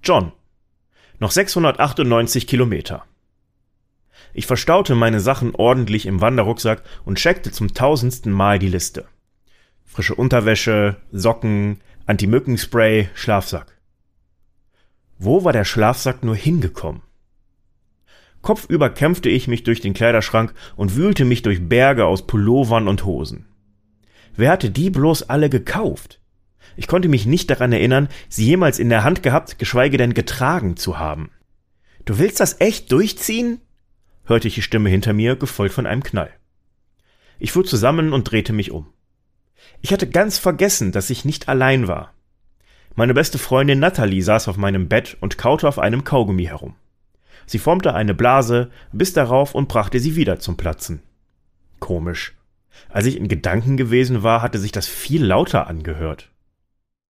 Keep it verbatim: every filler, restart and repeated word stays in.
John. Noch sechshundertachtundneunzig Kilometer. Ich verstaute meine Sachen ordentlich im Wanderrucksack und checkte zum tausendsten Mal die Liste. Frische Unterwäsche, Socken, Anti-Mückenspray, Schlafsack. Wo war der Schlafsack nur hingekommen? Kopfüber kämpfte ich mich durch den Kleiderschrank und wühlte mich durch Berge aus Pullovern und Hosen. Wer hatte die bloß alle gekauft? Ich konnte mich nicht daran erinnern, sie jemals in der Hand gehabt, geschweige denn getragen zu haben. »Du willst das echt durchziehen?« hörte ich die Stimme hinter mir, gefolgt von einem Knall. Ich fuhr zusammen und drehte mich um. Ich hatte ganz vergessen, dass ich nicht allein war. Meine beste Freundin Natalie saß auf meinem Bett und kaute auf einem Kaugummi herum. Sie formte eine Blase, biss darauf und brachte sie wieder zum Platzen. Komisch. Als ich in Gedanken gewesen war, hatte sich das viel lauter angehört.